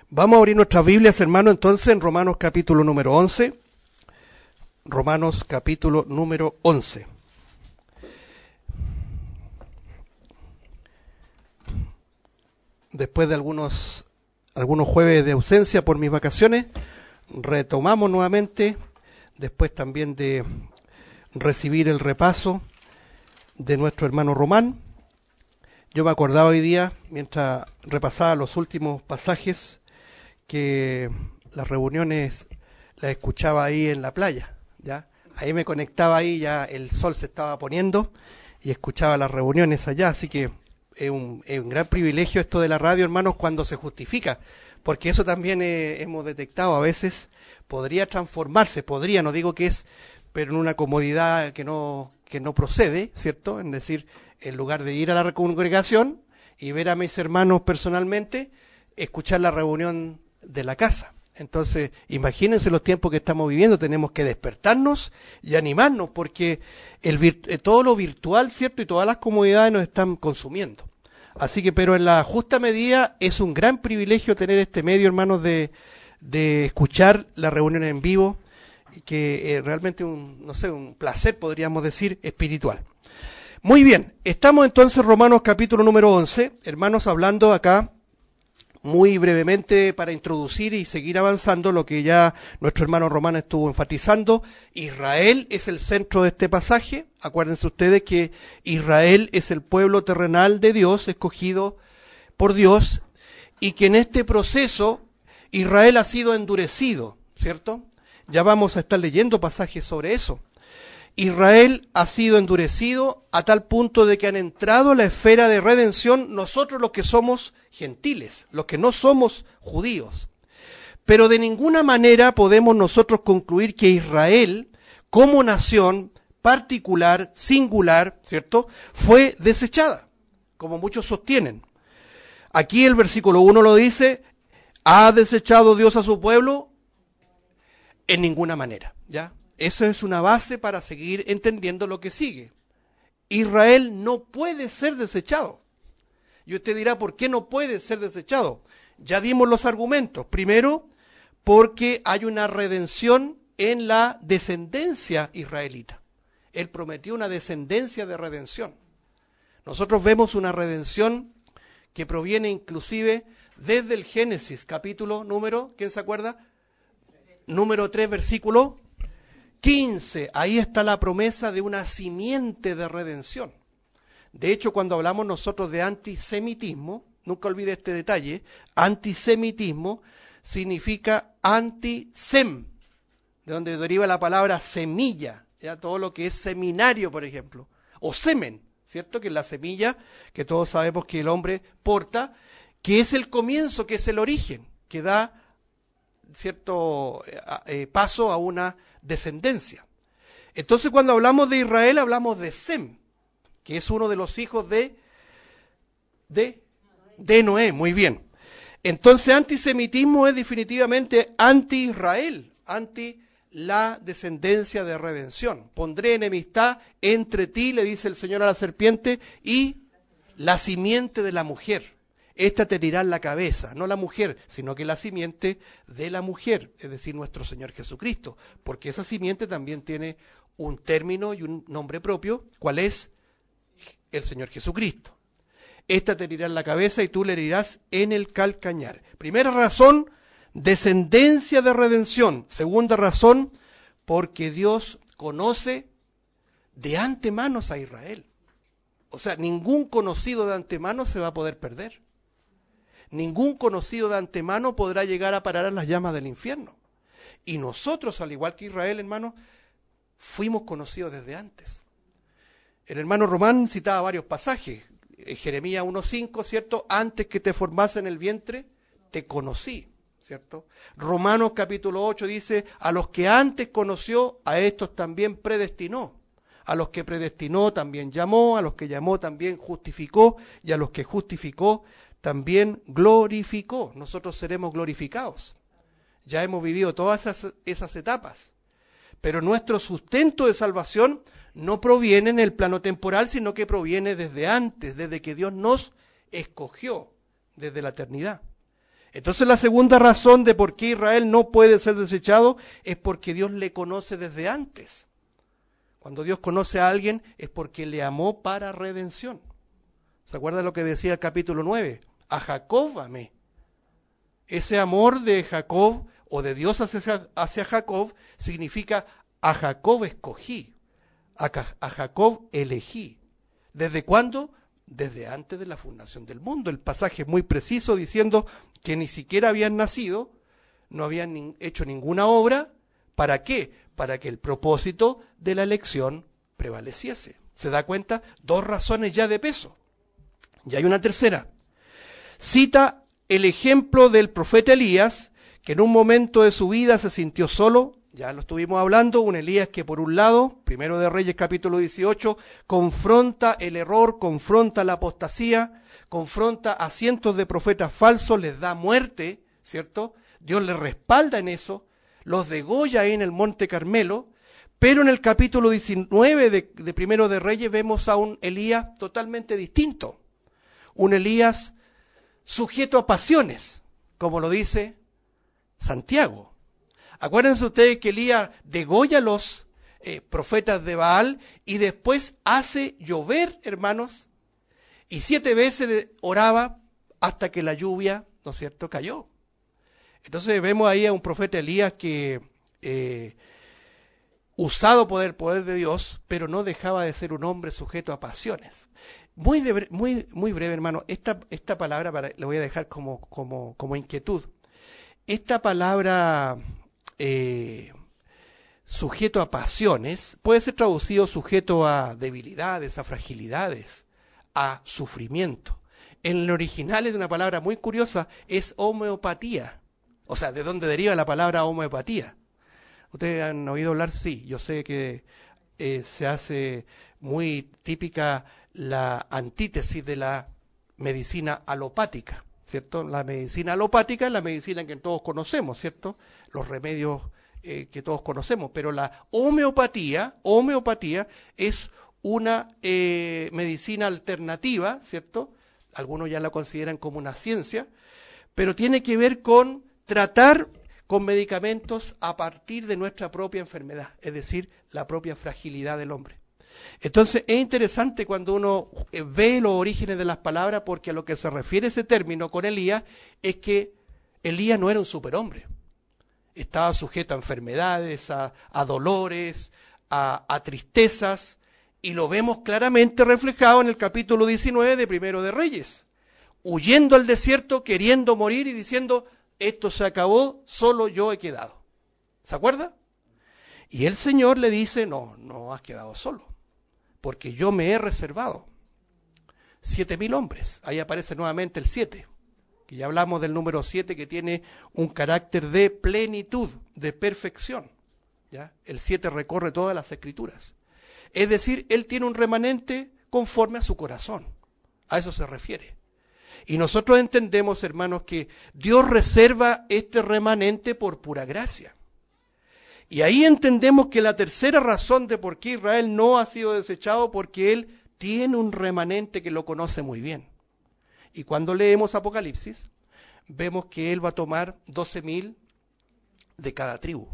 Vamos a abrir nuestras Biblias, hermano, entonces en Romanos capítulo número 11. Romanos capítulo número 11. Después de algunos jueves de ausencia por mis vacaciones, retomamos nuevamente, después también de recibir el repaso de nuestro hermano Román. Yo me acordaba hoy día, mientras repasaba los últimos pasajes, que las reuniones las escuchaba ahí en la playa, ¿ya? Ahí me conectaba ahí, ya el sol se estaba poniendo y escuchaba las reuniones allá, así que es un gran privilegio esto de la radio, hermanos, cuando se justifica, porque eso también hemos detectado a veces, podría transformarse, no digo que es, pero en una comodidad que no procede, ¿cierto? Es decir, en lugar de ir a la congregación y ver a mis hermanos personalmente, escuchar la reunión de la casa. Entonces, imagínense los tiempos que estamos viviendo, tenemos que despertarnos y animarnos, porque todo lo virtual, ¿cierto? Y todas las comodidades nos están consumiendo. Así que, pero en la justa medida, es un gran privilegio tener este medio, hermanos, de escuchar la reunión en vivo, que realmente un placer, podríamos decir, espiritual. Muy bien, estamos entonces en Romanos capítulo número 11, hermanos, hablando acá muy brevemente para introducir y seguir avanzando lo que ya nuestro hermano Román estuvo enfatizando. Israel es el centro de este pasaje. Acuérdense ustedes que Israel es el pueblo terrenal de Dios, escogido por Dios, y que en este proceso Israel ha sido endurecido, ¿cierto? Ya vamos a estar leyendo pasajes sobre eso. Israel ha sido endurecido a tal punto de que han entrado a la esfera de redención nosotros los que somos gentiles, los que no somos judíos. Pero de ninguna manera podemos nosotros concluir que Israel, como nación particular, singular, ¿cierto?, fue desechada, como muchos sostienen. Aquí el versículo 1 lo dice: ¿ha desechado Dios a su pueblo? En ninguna manera, ¿ya? Esa es una base para seguir entendiendo lo que sigue. Israel no puede ser desechado. Y usted dirá, ¿por qué no puede ser desechado? Ya dimos los argumentos. Primero, porque hay una redención en la descendencia israelita. Él prometió una descendencia de redención. Nosotros vemos una redención que proviene inclusive desde el Génesis, capítulo número, ¿quién se acuerda? Número 3, versículo 15, ahí está la promesa de una simiente de redención. De hecho, cuando hablamos nosotros de antisemitismo, nunca olvide este detalle, antisemitismo significa antisem, de donde deriva la palabra semilla, ya todo lo que es seminario, por ejemplo, o semen, ¿cierto? Que es la semilla que todos sabemos que el hombre porta, que es el comienzo, que es el origen, que da cierto paso a una descendencia. Entonces, cuando hablamos de Israel, hablamos de Sem, que es uno de los hijos de Noé. Muy bien. Entonces, antisemitismo es definitivamente anti-Israel, anti la descendencia de redención. Pondré enemistad entre ti, le dice el Señor a la serpiente, y la simiente de la mujer. Esta te herirá en la cabeza, no la mujer, sino que la simiente de la mujer, es decir, nuestro Señor Jesucristo, porque esa simiente también tiene un término y un nombre propio, ¿cuál es? El Señor Jesucristo. Esta te herirá en la cabeza y tú le herirás en el calcañar. Primera razón, descendencia de redención. Segunda razón, porque Dios conoce de antemano a Israel. O sea, ningún conocido de antemano se va a poder perder. Ningún conocido de antemano podrá llegar a parar a las llamas del infierno. Y nosotros, al igual que Israel, hermano, fuimos conocidos desde antes. El hermano Román citaba varios pasajes. Jeremías 1:5, ¿cierto? Antes que te formase en el vientre, te conocí, ¿cierto? Romanos capítulo 8 dice, a los que antes conoció, a estos también predestinó. A los que predestinó también llamó, a los que llamó también justificó, y a los que justificó también glorificó. Nosotros seremos glorificados. Ya hemos vivido todas esas etapas. Pero nuestro sustento de salvación no proviene en el plano temporal, sino que proviene desde antes, desde que Dios nos escogió, desde la eternidad. Entonces la segunda razón de por qué Israel no puede ser desechado es porque Dios le conoce desde antes. Cuando Dios conoce a alguien es porque le amó para redención. ¿Se acuerda lo que decía el capítulo 9? A Jacob amé. Ese amor de Jacob o de Dios hacia Jacob significa a Jacob escogí, a Jacob elegí. ¿Desde cuándo? Desde antes de la fundación del mundo. El pasaje es muy preciso diciendo que ni siquiera habían nacido, no habían hecho ninguna obra. ¿Para qué? Para que el propósito de la elección prevaleciese. ¿Se da cuenta? Dos razones ya de peso. Y hay una tercera. Cita el ejemplo del profeta Elías, que en un momento de su vida se sintió solo. Ya lo estuvimos hablando, un Elías que por un lado, Primero de Reyes capítulo 18, confronta el error, confronta la apostasía, confronta a cientos de profetas falsos, les da muerte, ¿cierto? Dios les respalda en eso, los degolla ahí en el Monte Carmelo, pero en el capítulo 19 de Primero de Reyes vemos a un Elías totalmente distinto, un Elías sujeto a pasiones, como lo dice Santiago. Acuérdense ustedes que Elías degolla a los profetas de Baal y después hace llover, hermanos, y 7 veces oraba hasta que la lluvia, ¿no es cierto?, cayó. Entonces vemos ahí a un profeta Elías que usado por el poder de Dios, pero no dejaba de ser un hombre sujeto a pasiones. Muy breve, hermano, esta palabra le voy a dejar como inquietud. Esta palabra sujeto a pasiones puede ser traducido sujeto a debilidades, a fragilidades, a sufrimiento. En el original es una palabra muy curiosa, es homeopatía. O sea, ¿de dónde deriva la palabra homeopatía? ¿Ustedes han oído hablar? Sí, yo sé que se hace muy típica la antítesis de la medicina alopática, ¿cierto? La medicina alopática es la medicina que todos conocemos, ¿cierto? Los remedios que todos conocemos, pero la homeopatía es una medicina alternativa, ¿cierto? Algunos ya la consideran como una ciencia, pero tiene que ver con tratar con medicamentos a partir de nuestra propia enfermedad, es decir, la propia fragilidad del hombre. Entonces es interesante cuando uno ve los orígenes de las palabras, porque a lo que se refiere ese término con Elías es que Elías no era un superhombre. Estaba sujeto a enfermedades, a dolores, a tristezas, y lo vemos claramente reflejado en el capítulo 19 de Primero de Reyes, huyendo al desierto, queriendo morir y diciendo, esto se acabó, solo yo he quedado. ¿Se acuerda? Y el Señor le dice, no has quedado solo, porque yo me he reservado 7,000 hombres. Ahí aparece nuevamente el 7, que ya hablamos del número 7, que tiene un carácter de plenitud, de perfección. ¿Ya? El 7 recorre todas las escrituras. Es decir, Él tiene un remanente conforme a su corazón. A eso se refiere. Y nosotros entendemos, hermanos, que Dios reserva este remanente por pura gracia. Y ahí entendemos que la tercera razón de por qué Israel no ha sido desechado, porque Él tiene un remanente que lo conoce muy bien. Y cuando leemos Apocalipsis, vemos que Él va a tomar 12,000 de cada tribu.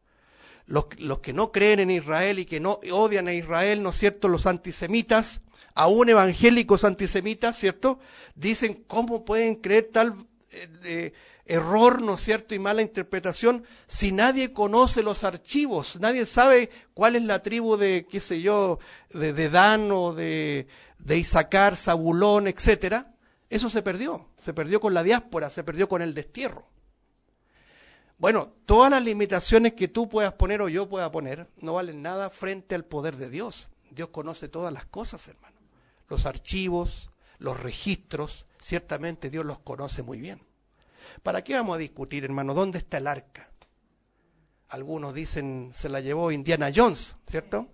Los que no creen en Israel y que no odian a Israel, ¿no es cierto?, los antisemitas, aún evangélicos antisemitas, ¿cierto?, dicen, ¿cómo pueden creer tal error, ¿no es cierto?, y mala interpretación, si nadie conoce los archivos, nadie sabe cuál es la tribu de, qué sé yo, de Dan o de Isaacar, Zabulón, etcétera. Eso se perdió con la diáspora, se perdió con el destierro. Bueno, todas las limitaciones que tú puedas poner o yo pueda poner no valen nada frente al poder de Dios. Dios conoce todas las cosas, hermano. Los archivos, los registros, ciertamente Dios los conoce muy bien. ¿Para qué vamos a discutir, hermano? ¿Dónde está el arca? Algunos dicen, se la llevó Indiana Jones, ¿cierto?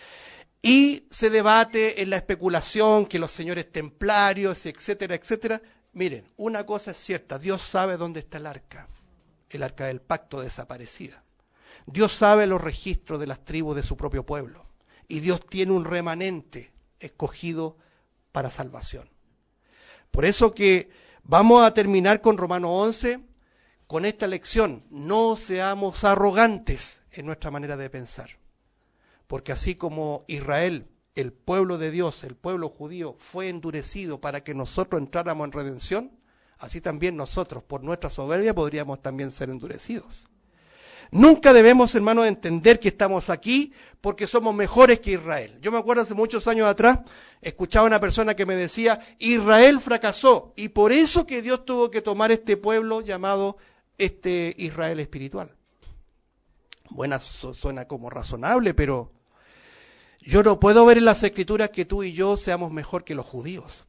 Y se debate en la especulación que los señores templarios, etcétera, etcétera. Miren, una cosa es cierta, Dios sabe dónde está el arca del pacto desaparecida. Dios sabe los registros de las tribus de su propio pueblo. Y Dios tiene un remanente escogido para salvación. Por eso que vamos a terminar con Romanos 11, con esta lección, no seamos arrogantes en nuestra manera de pensar. Porque así como Israel, el pueblo de Dios, el pueblo judío, fue endurecido para que nosotros entráramos en redención, así también nosotros, por nuestra soberbia, podríamos también ser endurecidos. Nunca debemos, hermanos, entender que estamos aquí porque somos mejores que Israel. Yo me acuerdo hace muchos años atrás, escuchaba a una persona que me decía, Israel fracasó, y por eso que Dios tuvo que tomar este pueblo llamado Israel espiritual. Buena, suena como razonable, pero yo no puedo ver en las Escrituras que tú y yo seamos mejor que los judíos.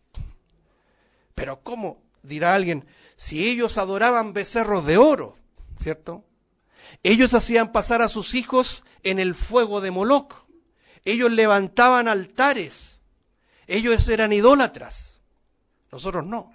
Pero ¿cómo? Dirá alguien, si ellos adoraban becerros de oro, ¿cierto? Ellos hacían pasar a sus hijos en el fuego de Moloc. Ellos levantaban altares. Ellos eran idólatras. Nosotros no.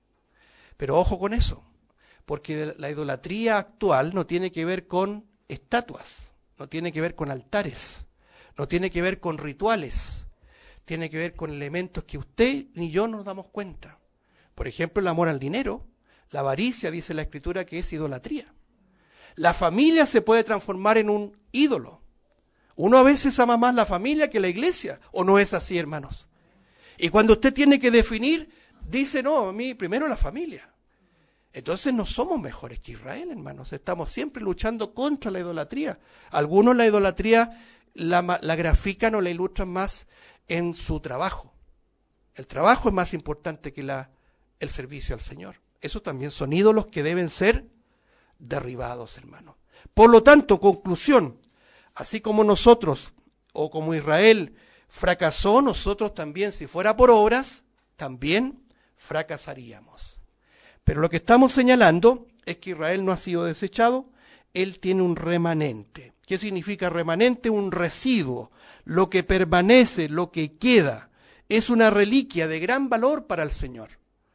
Pero ojo con eso, porque la idolatría actual no tiene que ver con estatuas, no tiene que ver con altares, no tiene que ver con rituales, tiene que ver con elementos que usted ni yo nos damos cuenta. Por ejemplo, el amor al dinero, la avaricia, dice la Escritura, que es idolatría. La familia se puede transformar en un ídolo. Uno a veces ama más la familia que la iglesia, ¿o no es así, hermanos? Y cuando usted tiene que definir, dice, no, a mí primero la familia. Entonces no somos mejores que Israel, hermanos. Estamos siempre luchando contra la idolatría. Algunos la idolatría la grafican o la ilustran más en su trabajo. El trabajo es más importante que el servicio al Señor. Esos también son ídolos que deben ser derribados, hermanos. Por lo tanto, conclusión, así como nosotros o como Israel fracasó, nosotros también, si fuera por obras, también fracasaríamos. Pero lo que estamos señalando es que Israel no ha sido desechado, él tiene un remanente. ¿Qué significa remanente? Un residuo, lo que permanece, lo que queda. Es una reliquia de gran valor para el Señor.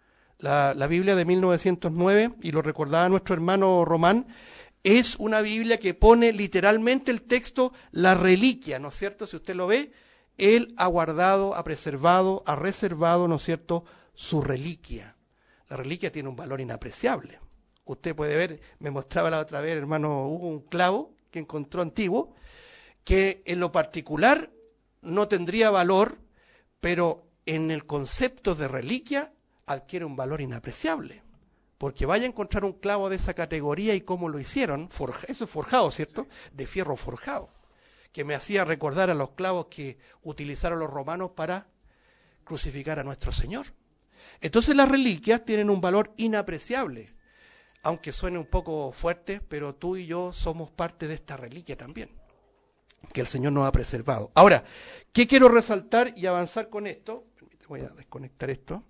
La Biblia de 1909, y lo recordaba nuestro hermano Román, es una Biblia que pone literalmente el texto, la reliquia, ¿no es cierto? Si usted lo ve, él ha guardado, ha preservado, ha reservado, ¿no es cierto?, su reliquia. La reliquia tiene un valor inapreciable. Usted puede ver, me mostraba la otra vez, hermano Hugo, un clavo que encontró antiguo, que en lo particular no tendría valor, pero en el concepto de reliquia adquiere un valor inapreciable. Porque vaya a encontrar un clavo de esa categoría y cómo lo hicieron, eso es forjado, ¿cierto? De fierro forjado, que me hacía recordar a los clavos que utilizaron los romanos para crucificar a nuestro Señor. Entonces las reliquias tienen un valor inapreciable, aunque suene un poco fuerte, pero tú y yo somos parte de esta reliquia también, que el Señor nos ha preservado. Ahora, ¿qué quiero resaltar y avanzar con esto? Voy a desconectar esto.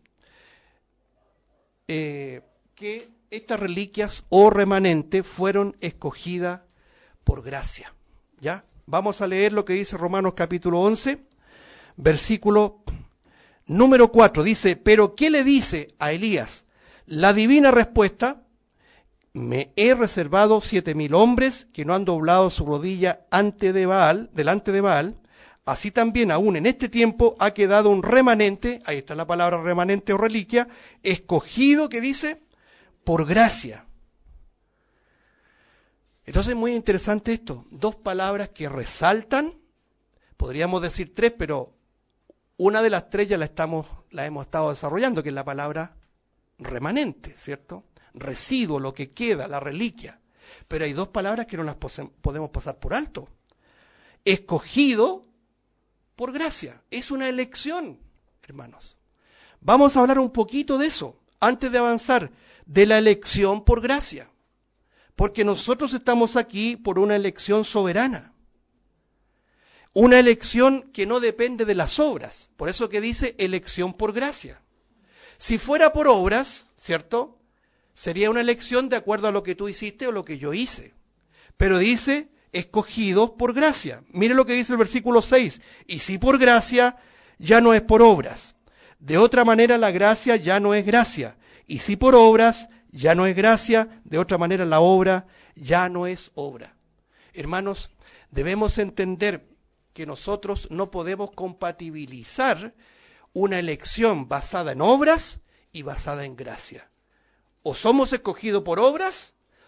Que estas reliquias o remanentes fueron escogidas por gracia. ¿Ya? Vamos a leer lo que dice Romanos capítulo 11, versículo número 4. Dice, pero ¿qué le dice a Elías? La divina respuesta, me he reservado 7,000 hombres que no han doblado su rodilla delante de Baal. Así también aún en este tiempo ha quedado un remanente, ahí está la palabra remanente o reliquia, escogido, que dice, por gracia. Entonces es muy interesante esto, dos palabras que resaltan, podríamos decir tres, pero una de las tres ya la hemos estado desarrollando, que es la palabra remanente, ¿cierto? Residuo, lo que queda, la reliquia. Pero hay dos palabras que no las podemos pasar por alto. Escogido por gracia. Es una elección, hermanos. Vamos a hablar un poquito de eso, antes de avanzar, de la elección por gracia. Porque nosotros estamos aquí por una elección soberana. Una elección que no depende de las obras. Por eso que dice elección por gracia. Si fuera por obras, ¿cierto?, sería una elección de acuerdo a lo que tú hiciste o lo que yo hice. Pero dice escogidos por gracia. Mire lo que dice el versículo 6. Y si por gracia, ya no es por obras. De otra manera la gracia ya no es gracia. Y si por obras, ya no es gracia. De otra manera la obra ya no es obra. Hermanos, debemos entender que nosotros no podemos compatibilizar una elección basada en obras y basada en gracia. O somos escogidos por obras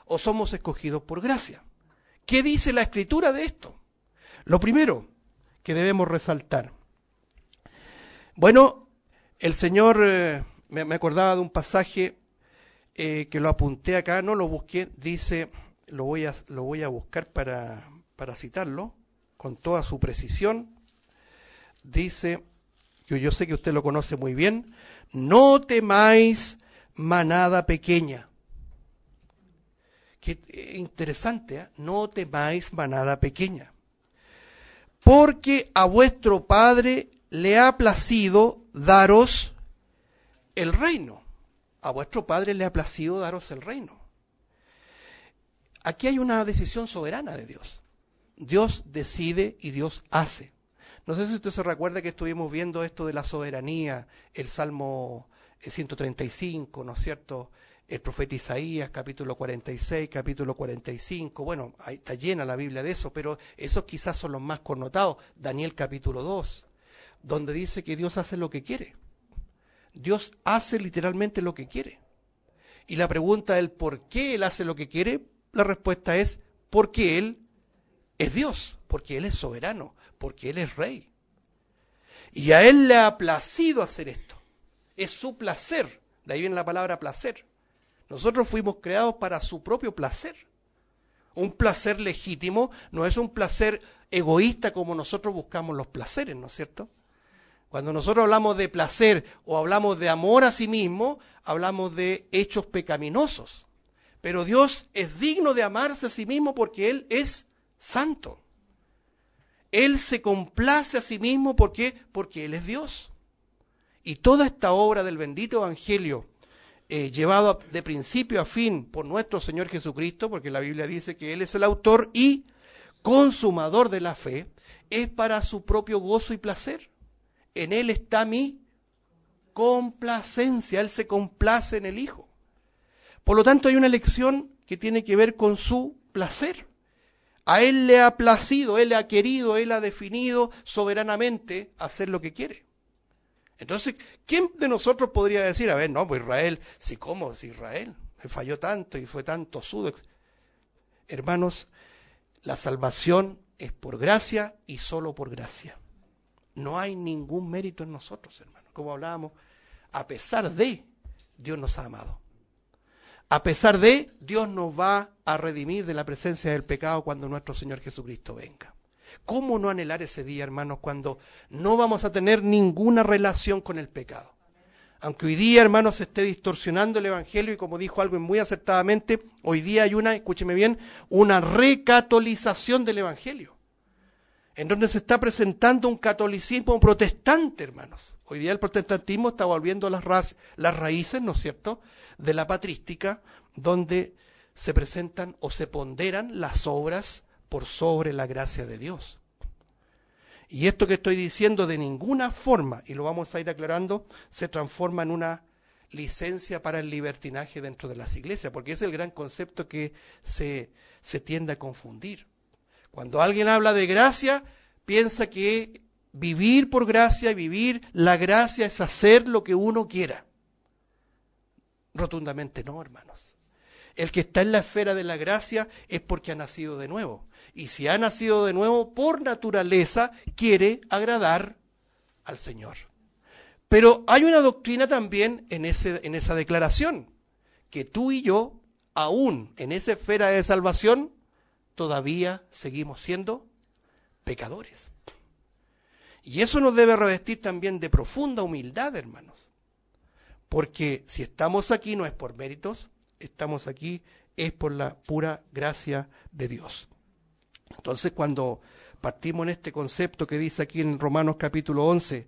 o somos escogidos por gracia? ¿Qué dice la Escritura de esto? Lo primero que debemos resaltar. Bueno, el Señor, me acordaba de un pasaje que lo apunté acá, no lo busqué, dice, lo voy a buscar para citarlo con toda su precisión. Dice, que yo sé que usted lo conoce muy bien, no temáis manada pequeña. Qué interesante, ¿eh? No temáis manada pequeña. Porque a vuestro Padre le ha placido daros el reino. A vuestro Padre le ha placido daros el reino. Aquí hay una decisión soberana de Dios. Dios decide y Dios hace. No sé si usted se recuerda que estuvimos viendo esto de la soberanía, el Salmo 135, ¿no es cierto?, el profeta Isaías, capítulo 46, capítulo 45, bueno, ahí está llena la Biblia de eso, pero esos quizás son los más connotados. Daniel capítulo 2, donde dice que Dios hace lo que quiere. Dios hace literalmente lo que quiere. Y la pregunta del por qué Él hace lo que quiere, la respuesta es porque Él es Dios, porque Él es soberano, porque Él es rey. Y a Él le ha placido hacer esto. Es su placer, de ahí viene la palabra placer. Nosotros fuimos creados para su propio placer. Un placer legítimo no es un placer egoísta como nosotros buscamos los placeres, ¿no es cierto? Cuando nosotros hablamos de placer o hablamos de amor a sí mismo, hablamos de hechos pecaminosos. Pero Dios es digno de amarse a sí mismo porque Él es santo. Él se complace a sí mismo porque Él es Dios. Y toda esta obra del bendito Evangelio, llevado de principio a fin por nuestro Señor Jesucristo, porque la Biblia dice que Él es el autor y consumador de la fe, es para su propio gozo y placer. En Él está mi complacencia, Él se complace en el Hijo. Por lo tanto, hay una elección que tiene que ver con su placer. A Él le ha placido, Él ha querido, Él ha definido soberanamente hacer lo que quiere. Entonces, ¿quién de nosotros podría decir, a ver, no, pues Israel, sí, ¿cómo? Si Israel falló tanto y fue tanto sudo. Hermanos, la salvación es por gracia y solo por gracia. No hay ningún mérito en nosotros, hermanos. Como hablábamos, a pesar de, Dios nos ha amado. A pesar de, Dios nos va a redimir de la presencia del pecado cuando nuestro Señor Jesucristo venga. ¿Cómo no anhelar ese día, hermanos, cuando no vamos a tener ninguna relación con el pecado? Aunque hoy día, hermanos, se esté distorsionando el Evangelio y como dijo algo muy acertadamente, hoy día hay una, escúcheme bien, una recatolización del Evangelio, en donde se está presentando un catolicismo protestante, hermanos. Hoy día el protestantismo está volviendo a las raíces, ¿no es cierto?, de la patrística, donde se presentan o se ponderan las obras por sobre la gracia de Dios. Y esto que estoy diciendo de ninguna forma, y lo vamos a ir aclarando, se transforma en una licencia para el libertinaje dentro de las iglesias, porque es el gran concepto que se tiende a confundir. Cuando alguien habla de gracia, piensa que vivir por gracia y vivir la gracia es hacer lo que uno quiera. Rotundamente no, hermanos. El que está en la esfera de la gracia es porque ha nacido de nuevo. Y si ha nacido de nuevo, por naturaleza, quiere agradar al Señor. Pero hay una doctrina también en esa declaración, que tú y yo, aún en esa esfera de salvación, todavía seguimos siendo pecadores. Y eso nos debe revestir también de profunda humildad, hermanos. Porque si estamos aquí no es por méritos, estamos aquí es por la pura gracia de Dios. Entonces, cuando partimos en este concepto que dice aquí en Romanos capítulo 11,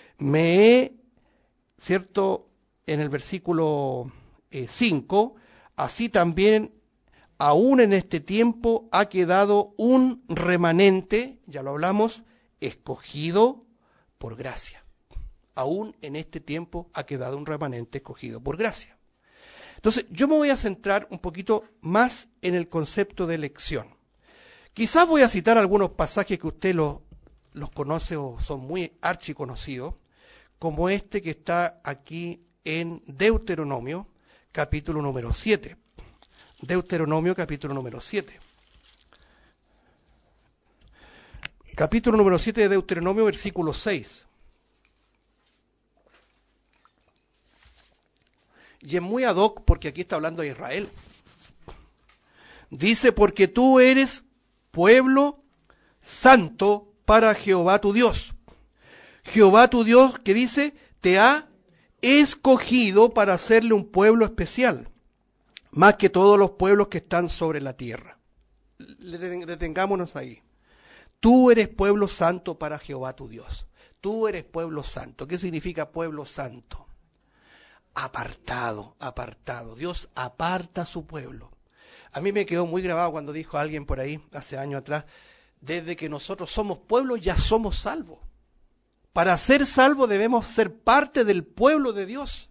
¿cierto? En el versículo 5, así también, aún en este tiempo, ha quedado un remanente, ya lo hablamos, escogido por gracia. Aún en este tiempo ha quedado un remanente escogido por gracia. Entonces, yo me voy a centrar un poquito más en el concepto de elección. Quizás voy a citar algunos pasajes que usted los conoce o son muy archiconocidos, como este que está aquí en Deuteronomio, capítulo número 7, Deuteronomio capítulo número 7. Capítulo número 7 de Deuteronomio, versículo 6. Y es muy ad hoc porque aquí está hablando de Israel. Dice, porque tú eres pueblo santo para Jehová tu Dios. Jehová tu Dios, que dice, te ha escogido para hacerle un pueblo especial, más que todos los pueblos que están sobre la tierra. Detengámonos ahí. Tú eres pueblo santo para Jehová tu Dios. Tú eres pueblo santo. ¿Qué significa pueblo santo? Apartado, apartado. Dios aparta a su pueblo. A mí me quedó muy grabado cuando dijo alguien por ahí, hace años atrás, desde que nosotros somos pueblo ya somos salvos. Para ser salvos debemos ser parte del pueblo de Dios.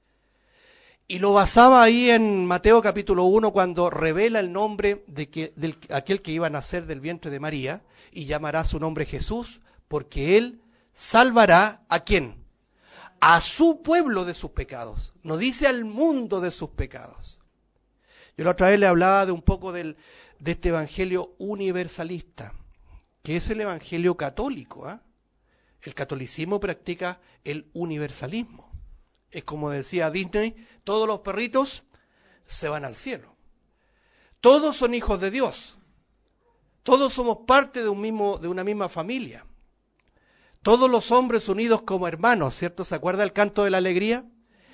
Y lo basaba ahí en Mateo capítulo 1 cuando revela el nombre de aquel que iba a nacer del vientre de María y llamará su nombre Jesús, porque él salvará ¿a quién? A su pueblo de sus pecados. No dice al mundo de sus pecados. Yo la otra vez le hablaba de un poco de este evangelio universalista, que es el evangelio católico. El catolicismo practica el universalismo. Es como decía Disney, todos los perritos se van al cielo. Todos son hijos de Dios. Todos somos parte de una misma familia. Todos los hombres unidos como hermanos, ¿cierto? ¿Se acuerda el canto de la alegría?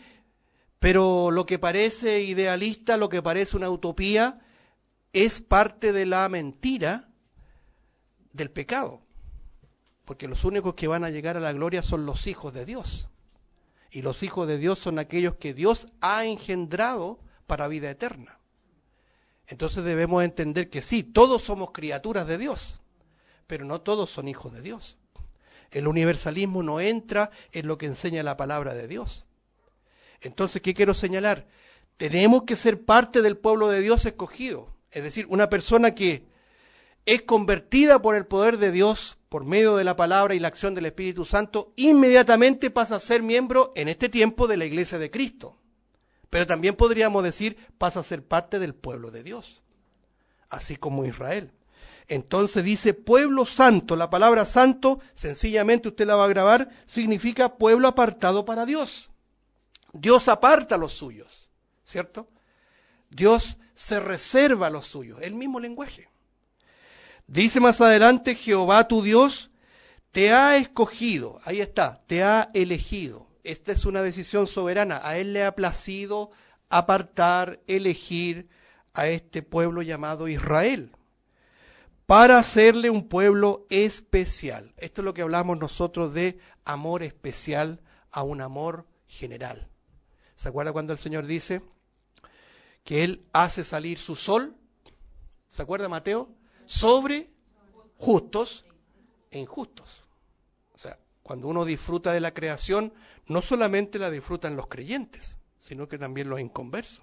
Pero lo que parece idealista, lo que parece una utopía, es parte de la mentira del pecado. Porque los únicos que van a llegar a la gloria son los hijos de Dios. Y los hijos de Dios son aquellos que Dios ha engendrado para vida eterna. Entonces debemos entender que sí, todos somos criaturas de Dios, pero no todos son hijos de Dios. El universalismo no entra en lo que enseña la palabra de Dios. Entonces, ¿qué quiero señalar? Tenemos que ser parte del pueblo de Dios escogido. Es decir, una persona que es convertida por el poder de Dios, por medio de la palabra y la acción del Espíritu Santo, inmediatamente pasa a ser miembro en este tiempo de la Iglesia de Cristo. Pero también podríamos decir, pasa a ser parte del pueblo de Dios, así como Israel. Entonces dice pueblo santo. La palabra santo, sencillamente usted la va a grabar, significa pueblo apartado para Dios. Dios aparta a los suyos, ¿cierto? Dios se reserva a los suyos, el mismo lenguaje. Dice más adelante, Jehová tu Dios te ha escogido, ahí está, te ha elegido. Esta es una decisión soberana, a él le ha placido apartar, elegir a este pueblo llamado Israel, para hacerle un pueblo especial. Esto es lo que hablamos nosotros de amor especial a un amor general. ¿Se acuerda cuando el Señor dice que Él hace salir su sol? ¿Se acuerda Mateo? Sobre justos e injustos. O sea, cuando uno disfruta de la creación, no solamente la disfrutan los creyentes, sino que también los inconversos.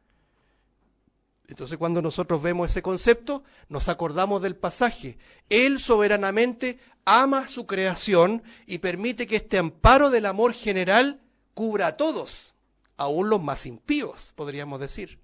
Entonces cuando nosotros vemos ese concepto, nos acordamos del pasaje. Él soberanamente ama su creación y permite que este amparo del amor general cubra a todos, aún los más impíos, podríamos decir.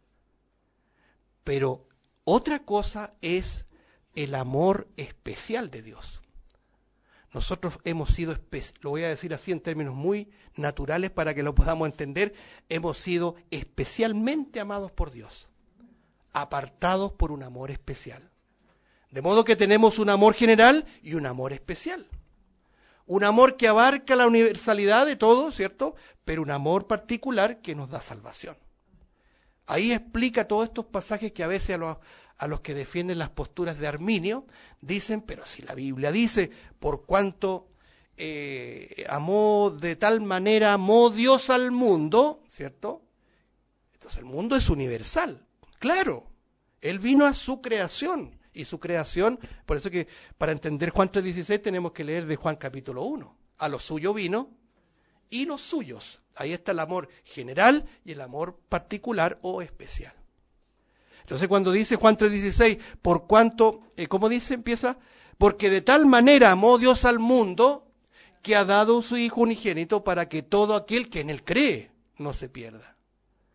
Pero otra cosa es el amor especial de Dios. Nosotros hemos sido, lo voy a decir así en términos muy naturales para que lo podamos entender, hemos sido especialmente amados por Dios, apartados por un amor especial. De modo que tenemos un amor general y un amor especial. Un amor que abarca la universalidad de todo, ¿cierto? Pero un amor particular que nos da salvación. Ahí explica todos estos pasajes que a veces a los que defienden las posturas de Arminio dicen, pero si la Biblia dice, por cuanto amó de tal manera, amó Dios al mundo, ¿cierto? Entonces el mundo es universal, claro. Él vino a su creación, y su creación, por eso que para entender Juan 3:16 tenemos que leer de Juan capítulo 1. A lo suyo vino, y los suyos. Ahí está el amor general y el amor particular o especial. Entonces cuando dice Juan 3:16, por cuanto, ¿cómo dice? Empieza, porque de tal manera amó Dios al mundo, que ha dado su Hijo unigénito para que todo aquel que en él cree no se pierda.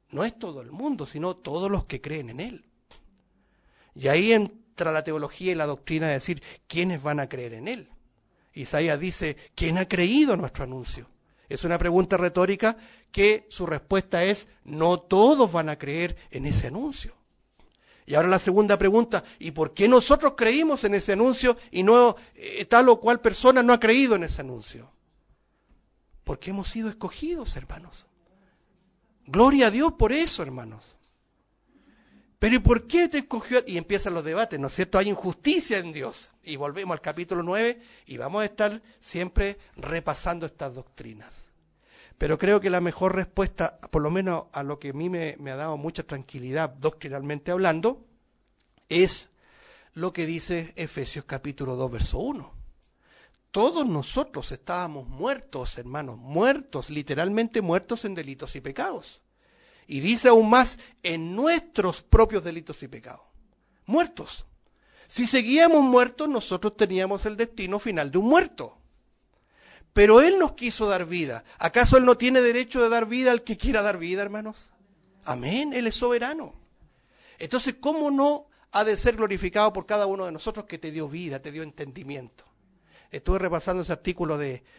No es todo el mundo, sino todos los que creen en Él. Y ahí entra la teología y la doctrina de decir, ¿quiénes van a creer en Él? Isaías dice, ¿quién ha creído nuestro anuncio? Es una pregunta retórica que su respuesta es, no todos van a creer en ese anuncio. Y ahora la segunda pregunta, ¿y por qué nosotros creímos en ese anuncio y no tal o cual persona no ha creído en ese anuncio? Porque hemos sido escogidos, hermanos. Gloria a Dios por eso, hermanos. Pero ¿y por qué te escogió? Y empiezan los debates, ¿no es cierto? Hay injusticia en Dios. Y volvemos al capítulo 9 y vamos a estar siempre repasando estas doctrinas. Pero creo que la mejor respuesta, por lo menos a lo que a mí me ha dado mucha tranquilidad doctrinalmente hablando, es lo que dice Efesios capítulo 2, verso 1. Todos nosotros estábamos muertos, hermanos, muertos, literalmente muertos en delitos y pecados. Y dice aún más, en nuestros propios delitos y pecados. Muertos. Si seguíamos muertos, nosotros teníamos el destino final de un muerto. Pero Él nos quiso dar vida. ¿Acaso Él no tiene derecho de dar vida al que quiera dar vida, hermanos? Amén, Él es soberano. Entonces, ¿cómo no ha de ser glorificado por cada uno de nosotros que te dio vida, te dio entendimiento? Estuve repasando ese artículo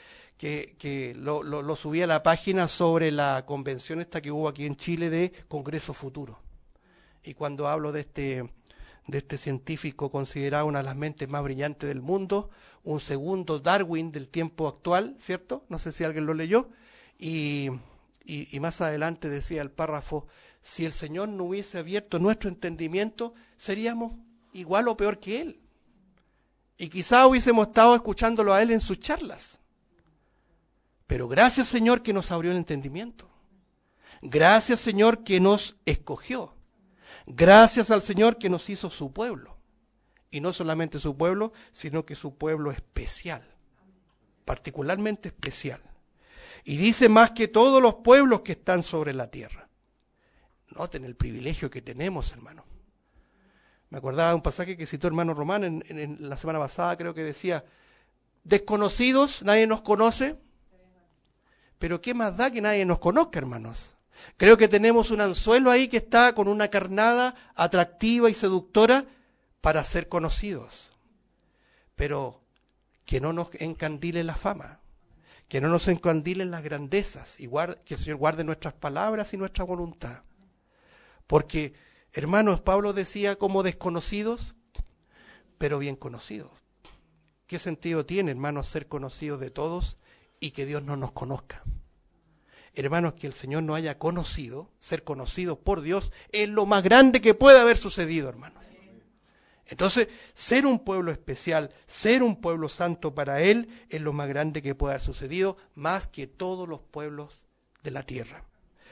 que lo subí a la página sobre la convención esta que hubo aquí en Chile de Congreso Futuro. Y cuando hablo de este científico considerado una de las mentes más brillantes del mundo, un segundo Darwin del tiempo actual, ¿cierto? No sé si alguien lo leyó. Y más adelante decía el párrafo, si el Señor no hubiese abierto nuestro entendimiento, seríamos igual o peor que Él. Y quizá hubiésemos estado escuchándolo a Él en sus charlas. Pero gracias, Señor, que nos abrió el entendimiento. Gracias, Señor, que nos escogió. Gracias al Señor que nos hizo su pueblo. Y no solamente su pueblo, sino que su pueblo especial. Particularmente especial. Y dice más que todos los pueblos que están sobre la tierra. Noten el privilegio que tenemos, hermano. Me acordaba de un pasaje que citó hermano Román en la semana pasada, creo que decía, desconocidos, nadie nos conoce, pero ¿qué más da que nadie nos conozca, hermanos? Creo que tenemos un anzuelo ahí que está con una carnada atractiva y seductora para ser conocidos. Pero que no nos encandile la fama, que no nos encandilen las grandezas, y que el Señor guarde nuestras palabras y nuestra voluntad. Porque, hermanos, Pablo decía como desconocidos, pero bien conocidos. ¿Qué sentido tiene, hermanos, ser conocidos de todos y que Dios no nos conozca? Hermanos, que el Señor nos haya conocido, ser conocidos por Dios, es lo más grande que puede haber sucedido, hermanos. Entonces, ser un pueblo especial, ser un pueblo santo para Él, es lo más grande que puede haber sucedido, más que todos los pueblos de la tierra.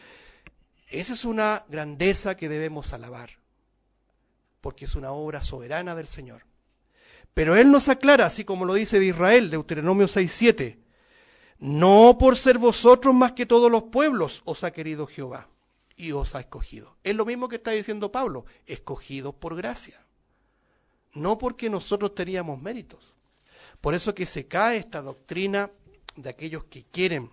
Esa es una grandeza que debemos alabar, porque es una obra soberana del Señor. Pero Él nos aclara, así como lo dice de Israel, Deuteronomio 6:7, no por ser vosotros más que todos los pueblos os ha querido Jehová y os ha escogido. Es lo mismo que está diciendo Pablo, escogidos por gracia, no porque nosotros teníamos méritos. Por eso que se cae esta doctrina de aquellos que quieren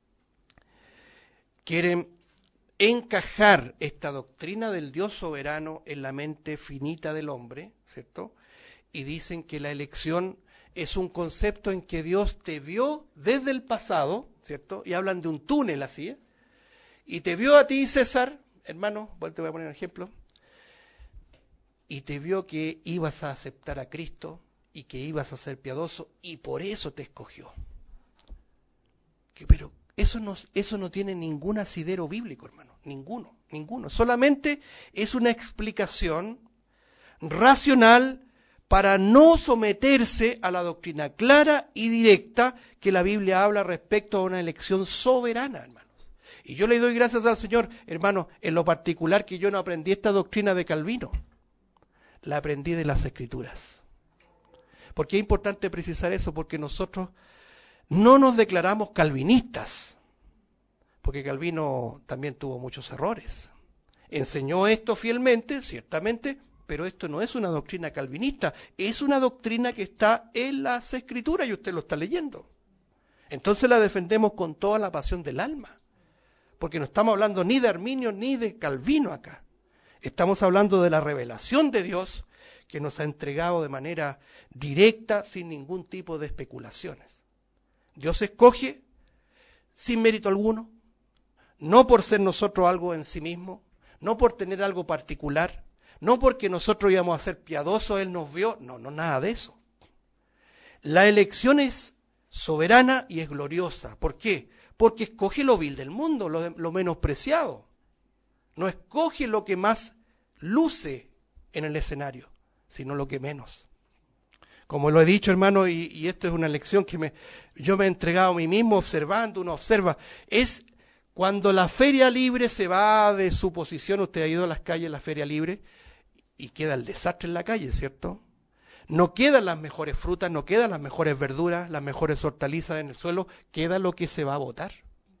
encajar esta doctrina del Dios soberano en la mente finita del hombre, ¿cierto? Y dicen que la elección es un concepto en que Dios te vio desde el pasado, ¿cierto? Y hablan de un túnel así, ¿eh? Y te vio a ti, César, hermano, te voy a poner un ejemplo, y te vio que ibas a aceptar a Cristo y que ibas a ser piadoso y por eso te escogió. Pero eso no tiene ningún asidero bíblico, hermano, ninguno. Solamente es una explicación racional para no someterse a la doctrina clara y directa que la Biblia habla respecto a una elección soberana, hermanos. Y yo le doy gracias al Señor, hermanos, en lo particular que yo no aprendí esta doctrina de Calvino, la aprendí de las Escrituras. ¿Por qué es importante precisar eso? Porque nosotros no nos declaramos calvinistas, porque Calvino también tuvo muchos errores. Enseñó esto fielmente, ciertamente, pero esto no es una doctrina calvinista, es una doctrina que está en las Escrituras y usted lo está leyendo. Entonces la defendemos con toda la pasión del alma, porque no estamos hablando ni de Arminio ni de Calvino acá. Estamos hablando de la revelación de Dios que nos ha entregado de manera directa, sin ningún tipo de especulaciones. Dios escoge sin mérito alguno, no por ser nosotros algo en sí mismo, no por tener algo particular, no porque nosotros íbamos a ser piadosos, Él nos vio, no, nada de eso. La elección es soberana y es gloriosa. ¿Por qué? Porque escoge lo vil del mundo, lo menospreciado. No escoge lo que más luce en el escenario, sino lo que menos. Como lo he dicho, hermano, y esto es una lección que yo me he entregado a mí mismo observando, uno observa, es cuando la feria libre se va de su posición. Usted ha ido a las calles, la feria libre, y queda el desastre en la calle, ¿cierto? No quedan las mejores frutas, no quedan las mejores verduras, las mejores hortalizas en el suelo, queda lo que se va a botar.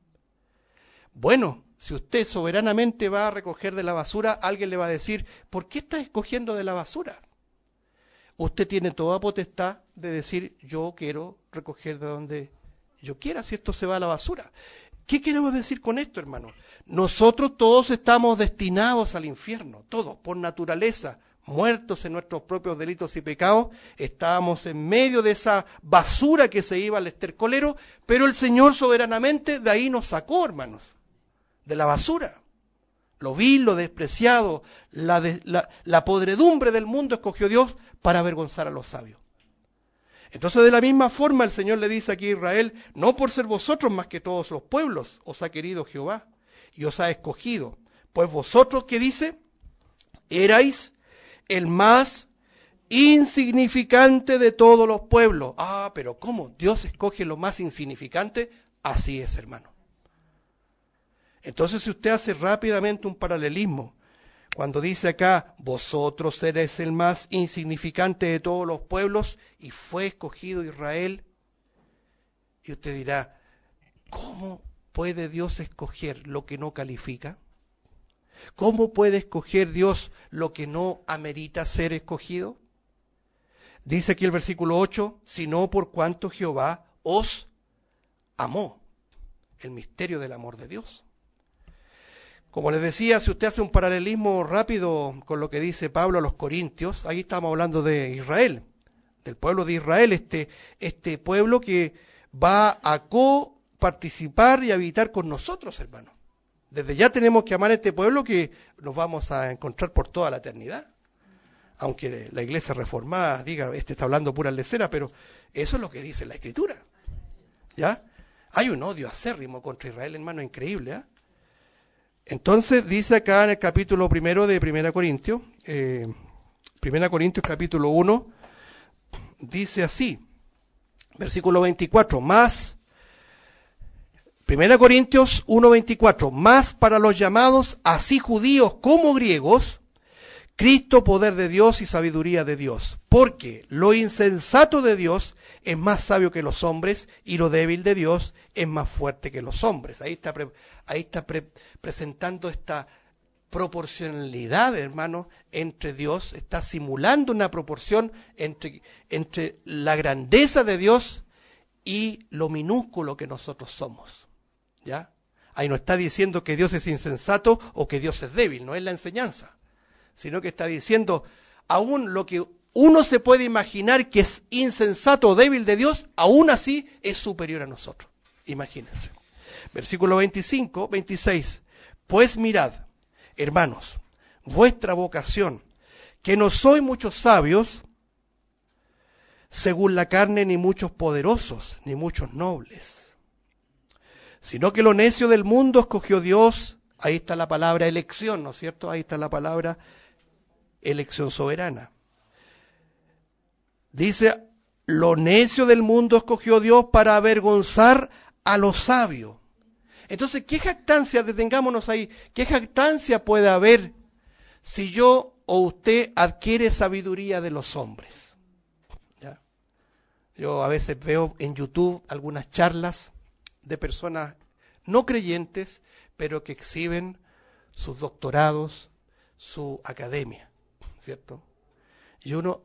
Bueno, si usted soberanamente va a recoger de la basura, alguien le va a decir, ¿por qué estás escogiendo de la basura? Usted tiene toda potestad de decir, yo quiero recoger de donde yo quiera, si esto se va a la basura. ¿Qué queremos decir con esto, hermano? Nosotros todos estamos destinados al infierno, todos, por naturaleza, muertos en nuestros propios delitos y pecados, estábamos en medio de esa basura que se iba al estercolero, pero el Señor soberanamente de ahí nos sacó, hermanos, de la basura. Lo vil, lo despreciado, la podredumbre del mundo escogió Dios para avergonzar a los sabios. Entonces, de la misma forma, el Señor le dice aquí a Israel, no por ser vosotros más que todos los pueblos, os ha querido Jehová y os ha escogido. Pues vosotros, ¿qué dice? Erais el más insignificante de todos los pueblos. Ah, pero ¿cómo? ¿Dios escoge lo más insignificante? Así es, hermano. Entonces, si usted hace rápidamente un paralelismo, cuando dice acá, vosotros eres el más insignificante de todos los pueblos, y fue escogido Israel, y usted dirá, ¿cómo puede Dios escoger lo que no califica? ¿Cómo puede escoger Dios lo que no amerita ser escogido? Dice aquí el versículo 8, sino por cuanto Jehová os amó. El misterio del amor de Dios. Como les decía, si usted hace un paralelismo rápido con lo que dice Pablo a los Corintios, ahí estamos hablando de Israel, del pueblo de Israel, este pueblo que va a coparticipar y habitar con nosotros, hermano. Desde ya tenemos que amar a este pueblo que nos vamos a encontrar por toda la eternidad. Aunque la iglesia reformada diga, está hablando pura lecera, pero eso es lo que dice la Escritura. ¿Ya? Hay un odio acérrimo contra Israel, hermano, increíble, ¿eh? Entonces dice acá en el capítulo 1 de 1 Corintios, 1 Corintios capítulo 1, dice así, versículo 24, más, 1 Corintios 1:24, más para los llamados, así judíos como griegos, Cristo poder de Dios y sabiduría de Dios, porque lo insensato de Dios es más sabio que los hombres y lo débil de Dios es más fuerte que los hombres. Ahí está presentando esta proporcionalidad, hermano, entre Dios, está simulando una proporción entre la grandeza de Dios y lo minúsculo que nosotros somos. ¿Ya? Ahí no está diciendo que Dios es insensato o que Dios es débil, no es la enseñanza, sino que está diciendo, aún lo que uno se puede imaginar que es insensato o débil de Dios, aún así es superior a nosotros. Imagínense. Versículo 25, 26. Pues mirad, hermanos, vuestra vocación, que no sois muchos sabios, según la carne, ni muchos poderosos, ni muchos nobles, sino que lo necio del mundo escogió Dios. Ahí está la palabra elección, ¿no es cierto? Ahí está la palabra elección soberana. Dice, lo necio del mundo escogió Dios para avergonzar a los sabios. Entonces, ¿qué jactancia, detengámonos ahí, qué jactancia puede haber si yo o usted adquiere sabiduría de los hombres? ¿Ya? Yo a veces veo en YouTube algunas charlas de personas no creyentes, pero que exhiben sus doctorados, su academia, ¿cierto? Y uno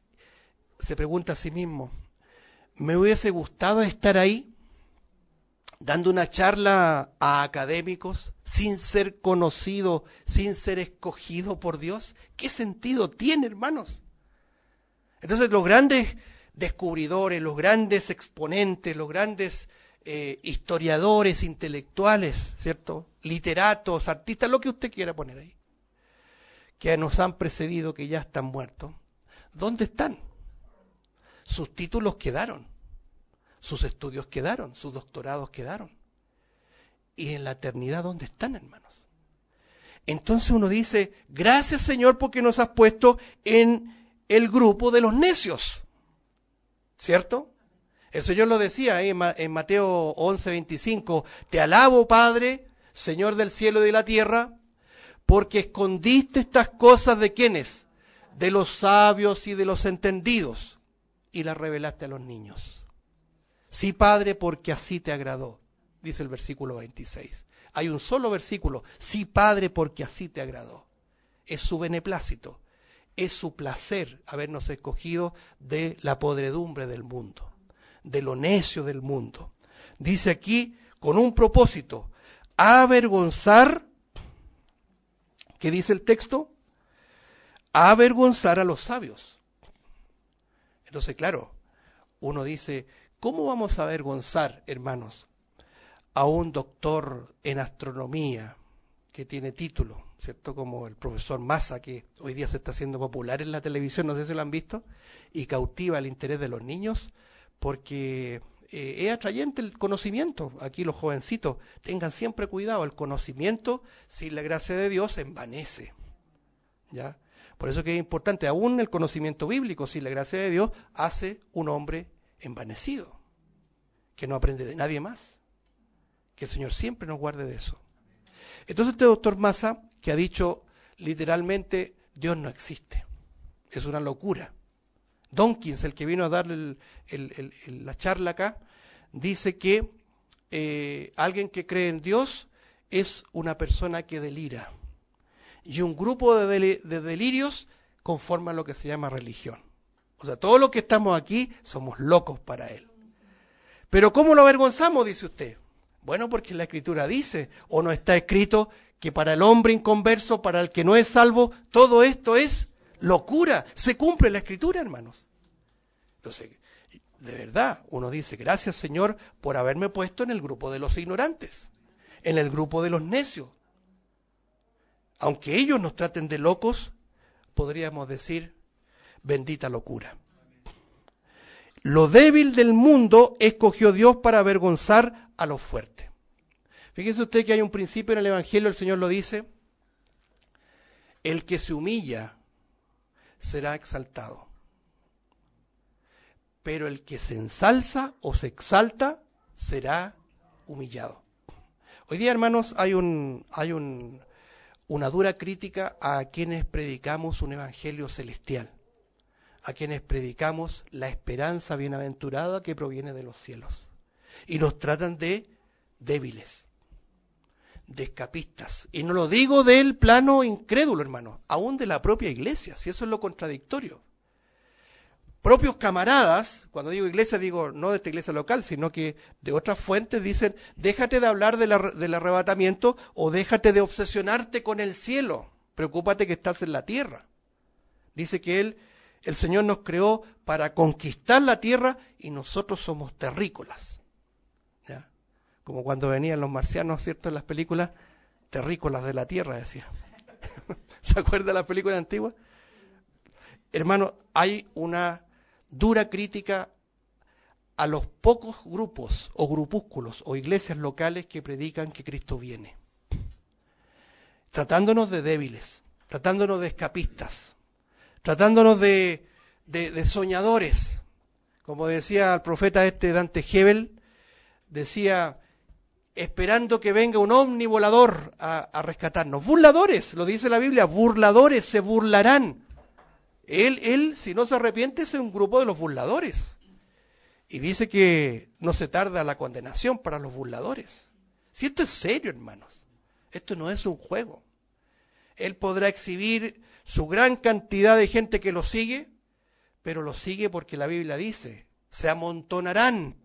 se pregunta a sí mismo, ¿me hubiese gustado estar ahí? dando una charla a académicos sin ser conocido, sin ser escogido por Dios. ¿Qué sentido tiene, hermanos? Entonces los grandes descubridores, los grandes exponentes, los grandes historiadores, intelectuales, ¿cierto? Literatos, artistas, lo que usted quiera poner ahí, que nos han precedido, que ya están muertos, ¿dónde están? Sus títulos quedaron, sus estudios quedaron, sus doctorados quedaron. ¿Y en la eternidad dónde están, hermanos? Entonces uno dice, gracias Señor porque nos has puesto en el grupo de los necios, ¿cierto? El Señor lo decía ahí en Mateo 11:25, te alabo Padre, Señor del cielo y de la tierra, porque escondiste estas cosas de ¿quiénes? De los sabios y de los entendidos, y las revelaste a los niños. Sí, Padre, porque así te agradó, dice el versículo 26. Hay un solo versículo, sí, Padre, porque así te agradó. Es su beneplácito, es su placer habernos escogido de la podredumbre del mundo, de lo necio del mundo. Dice aquí, con un propósito, avergonzar, ¿qué dice el texto? Avergonzar a los sabios. Entonces, claro, uno dice, ¿cómo vamos a avergonzar, hermanos, a un doctor en astronomía que tiene título, ¿cierto? Como el profesor Massa, que hoy día se está haciendo popular en la televisión, no sé si lo han visto, y cautiva el interés de los niños, porque es atrayente el conocimiento. Aquí los jovencitos, tengan siempre cuidado, el conocimiento, sin la gracia de Dios, envanece, ¿ya? Por eso que es importante, aún el conocimiento bíblico, sin la gracia de Dios, hace un hombre envanecido, que no aprende de nadie más. Que el Señor siempre nos guarde de eso. Entonces este doctor Massa, que ha dicho literalmente, Dios no existe, es una locura. Dawkins, el que vino a dar la charla acá, dice que alguien que cree en Dios es una persona que delira. Y un grupo de delirios conforma lo que se llama religión. O sea, todos los que estamos aquí somos locos para él. Pero ¿cómo lo avergonzamos? Dice usted. Bueno, porque la Escritura dice, o no está escrito, que para el hombre inconverso, para el que no es salvo, todo esto es locura. Se cumple la Escritura, hermanos. Entonces, de verdad, uno dice, gracias Señor por haberme puesto en el grupo de los ignorantes, en el grupo de los necios. Aunque ellos nos traten de locos, podríamos decir, bendita locura. Lo débil del mundo escogió Dios para avergonzar a los fuertes. Fíjese usted que hay un principio en el Evangelio, el Señor lo dice, el que se humilla será exaltado, pero el que se ensalza o se exalta será humillado. Hoy día, hermanos, hay una dura crítica a quienes predicamos un evangelio celestial, a quienes predicamos la esperanza bienaventurada que proviene de los cielos. Y nos tratan de débiles, de escapistas. Y no lo digo del plano incrédulo, hermano, aún de la propia iglesia, si eso es lo contradictorio. Propios camaradas, cuando digo iglesia, digo no de esta iglesia local, sino que de otras fuentes dicen, déjate de hablar del arrebatamiento o déjate de obsesionarte con el cielo, preocúpate que estás en la tierra. Dice que el Señor nos creó para conquistar la tierra y nosotros somos terrícolas. ¿Ya? Como cuando venían los marcianos, ¿cierto? En las películas, terrícolas de la tierra, decía. ¿Se acuerda de la película antigua? Hermano, hay una dura crítica a los pocos grupos o grupúsculos o iglesias locales que predican que Cristo viene, tratándonos de débiles, tratándonos de escapistas, tratándonos de soñadores. Como decía el profeta Dante Gebel, decía, esperando que venga un ovni volador a rescatarnos. Burladores, lo dice la Biblia, burladores se burlarán. Él, si no se arrepiente, es un grupo de los burladores. Y dice que no se tarda la condenación para los burladores. Si esto es serio, hermanos, esto no es un juego. Él podrá exhibir su gran cantidad de gente que lo sigue, pero lo sigue porque la Biblia dice, se amontonarán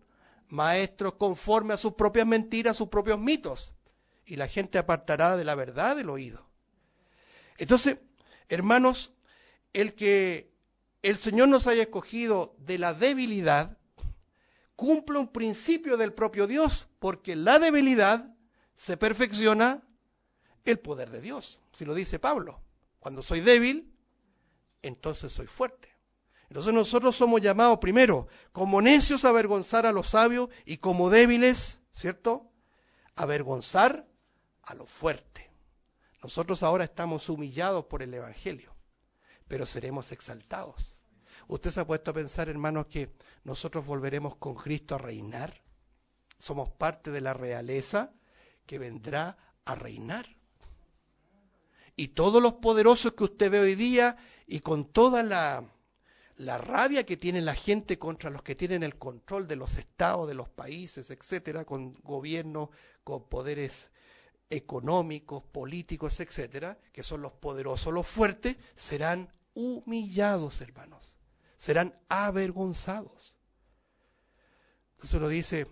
maestros conforme a sus propias mentiras, sus propios mitos. Y la gente apartará de la verdad del oído. Entonces, hermanos, el que el Señor nos haya escogido de la debilidad, cumple un principio del propio Dios, porque en la debilidad se perfecciona el poder de Dios. Si lo dice Pablo, cuando soy débil, entonces soy fuerte. Entonces nosotros somos llamados primero, como necios a avergonzar a los sabios y como débiles, ¿cierto? Avergonzar a los fuertes. Nosotros ahora estamos humillados por el Evangelio, pero seremos exaltados. ¿Usted se ha puesto a pensar, hermanos, que nosotros volveremos con Cristo a reinar? Somos parte de la realeza que vendrá a reinar. Y todos los poderosos que usted ve hoy día, y con toda la rabia que tiene la gente contra los que tienen el control de los estados, de los países, etcétera, con gobiernos, con poderes económicos, políticos, etcétera, que son los poderosos, los fuertes, serán humillados, hermanos. Serán avergonzados. Entonces uno dice,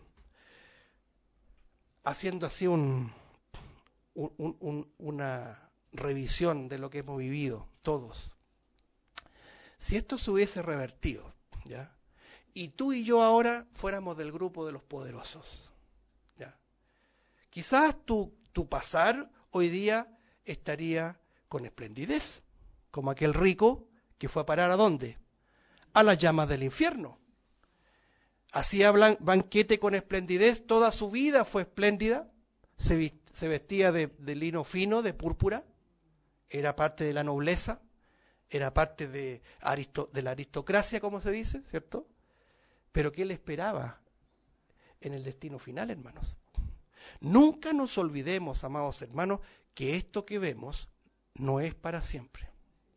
haciendo así una revisión de lo que hemos vivido todos. Si esto se hubiese revertido, ¿ya? Y tú y yo ahora fuéramos del grupo de los poderosos, ¿ya? Quizás tu pasar hoy día estaría con esplendidez, como aquel rico que fue a parar ¿a dónde? A las llamas del infierno. Hacía banquete con esplendidez, toda su vida fue espléndida, se vestía de lino fino, de púrpura, era parte de la nobleza, era parte de la aristocracia, como se dice, ¿cierto? Pero ¿qué le esperaba en el destino final, hermanos? Nunca nos olvidemos, amados hermanos, que esto que vemos no es para siempre.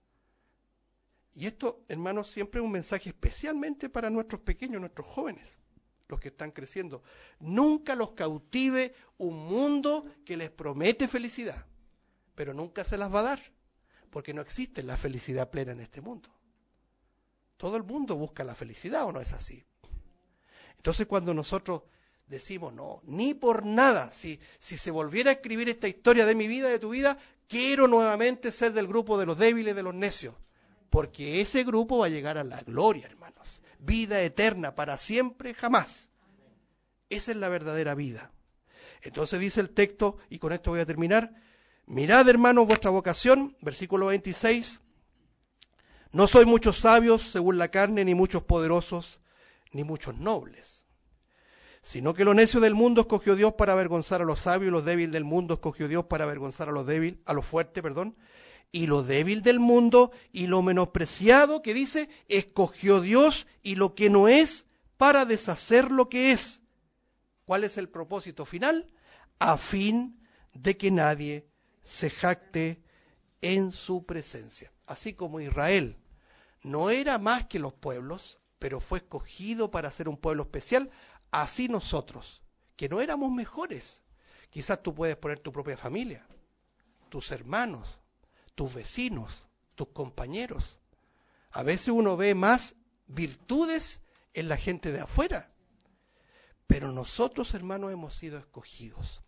Y esto, hermanos, siempre es un mensaje especialmente para nuestros pequeños, nuestros jóvenes, los que están creciendo. Nunca los cautive un mundo que les promete felicidad, pero nunca se las va a dar, porque no existe la felicidad plena en este mundo. Todo el mundo busca la felicidad, ¿o no es así? Entonces cuando nosotros decimos, no, ni por nada, si se volviera a escribir esta historia de mi vida, de tu vida, quiero nuevamente ser del grupo de los débiles, de los necios, porque ese grupo va a llegar a la gloria, hermanos. Vida eterna, para siempre, jamás. Esa es la verdadera vida. Entonces dice el texto, y con esto voy a terminar, mirad, hermanos, vuestra vocación, versículo 26, no sois muchos sabios según la carne, ni muchos poderosos, ni muchos nobles, sino que lo necio del mundo escogió Dios para avergonzar a los sabios, y lo débil del mundo escogió Dios para avergonzar a los fuertes, y lo débil del mundo y lo menospreciado, que dice, escogió Dios, y lo que no es, para deshacer lo que es. ¿Cuál es el propósito final? A fin de que nadie se jacte en su presencia. Así como Israel no era más que los pueblos, pero fue escogido para ser un pueblo especial, así nosotros, que no éramos mejores. Quizás tú puedes poner tu propia familia, tus hermanos, tus vecinos, tus compañeros. A veces uno ve más virtudes en la gente de afuera, pero nosotros, hermanos, hemos sido escogidos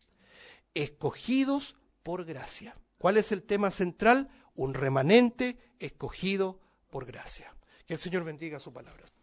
por gracia. ¿Cuál es el tema central? Un remanente escogido por gracia. Que el Señor bendiga su palabra.